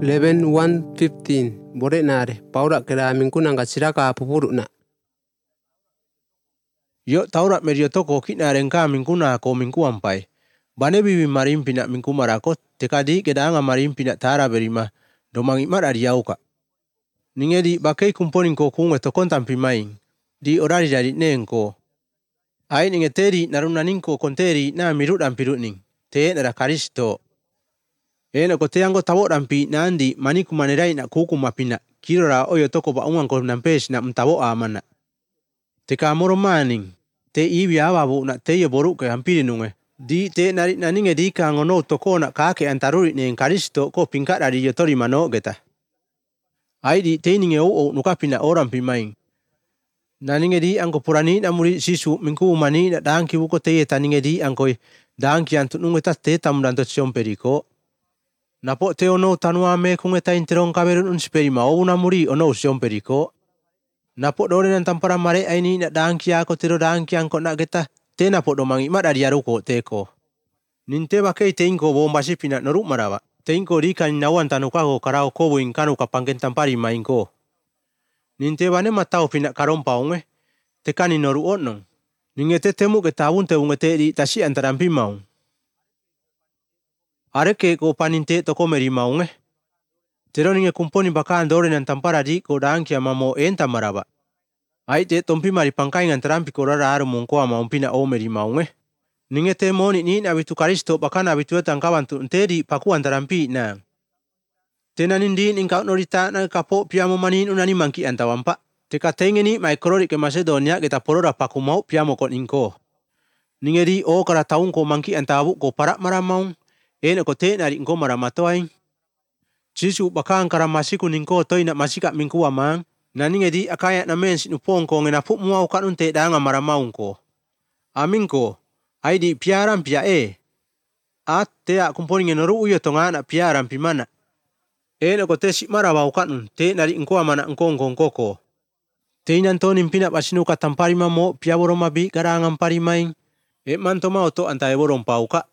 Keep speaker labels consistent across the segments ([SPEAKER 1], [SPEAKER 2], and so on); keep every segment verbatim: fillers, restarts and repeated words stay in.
[SPEAKER 1] eleven one fifteen bore nare paurak kera mingku nangka siraka pupuruk na.
[SPEAKER 2] Yo taurak medio toko kina rengka mingku na ko mingku ampai. Bane bibi marim pina mingku marako tekadi kedaanga marim pina tara berima domang imar adiauka. Ninge di bakai kumponing ko kunge tokon tampi maing di orari dari nengko. Ai ninge teri narunaningko konteri na mirut ampirut ning te nara karisto. Ena ko teango tabo rampi nandi maniku manerai na kuku mapina kirora oyo toko ba ungan ko nampes na mtabo amana. Teka moro maning te iwi awabu na te boru ke hampiri nunge di te nari naninge di ka ngono toko na kake antaruri neng karisto ko pingkat dari yotori mano geta. Ai di te ninge o nuka pina orang pimaing. Naninge di angko purani na muri sisu mingku mani na dangki buko te taninge di angkoi dangki antut nunge ta te tamudanto siomperi Napo te ono tanua me kunge ta interong kaberun unsperi mau na muri ono siomperi ko. Napo dore nan tampara mare aini na dangki ako tiro dangki angko na geta te napo domangi mat dari aruko te ko. Ninte bakai te inko bombasi pina noruk marawa. Te inko di kan nawan tanuka ko karao kobo inkanu kapangken tampari mainko. Ninte bane matau pina karompa unge te kani noru onong. Ninge te temu ke tabun te unge te di tasi antarampi mau. Areke ko paninte toko meri maunge. Tero ninge kumponi baka dore nan tampara di ko dangki amamo enta maraba. Ai te tompi mari pangkai ngan terampi ko rara aru mongko ama umpina o meri maunge. Ninge te moni ni nabitu karisto baka nabitu etangkawan tu nteri paku antarampi na. Tena nindi ningkau norita na kapo piamo manin unani mangki antawampa. Teka tenge ni mai korori ke Macedonia kita porora paku mau piamo kon inko. Ninge di o kara taung ko mangki antawabu ko parak maramaung. Ena ko te nari ngko maramatoaing. Jisu baka angkara masiku ningko toi na masika mingku amang. Naninge di akaya na men sinupong ko ngenapuk muau kanun te danga maramaung ko. Amingko. Ai di piaran pia e. At te a kumponi ngenoru uyo tonga na piaran pimana. Ena ko te si marabau kanun te nari ngko amana ngko ngko ngko ko. Te inantonin pina pasinu katampari mamo piaboro mabi garangan parimaing. E mantoma oto antaeboron pauka.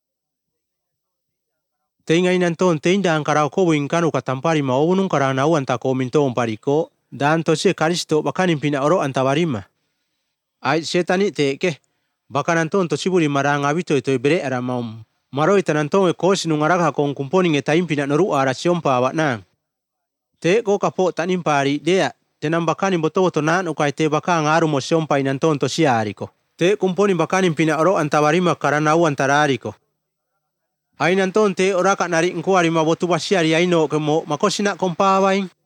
[SPEAKER 2] Te inga inanton te inda angkarao kobo inkanu katampari maobunung karanau anta ko minto umpariko dan tosie karisto bakanin pina oro antabarima. Ai setani te ke bakananton tosiburi marang abito ito bere ara maum. Maro itananton e ko sinungaraga kong kumponing e taim pina noru ara siompa awak nang. Te ko kapo tanim pari dea tenang bakanin boto-boto nan ukai te bakang aru mo siompa inanton tosia ariko. Te kumponing bakanin pina oro antabarima karanau antarariko. Ai nanton te ora kak nari ngko ari mabotu basiari aino kemo makosina kompawaing.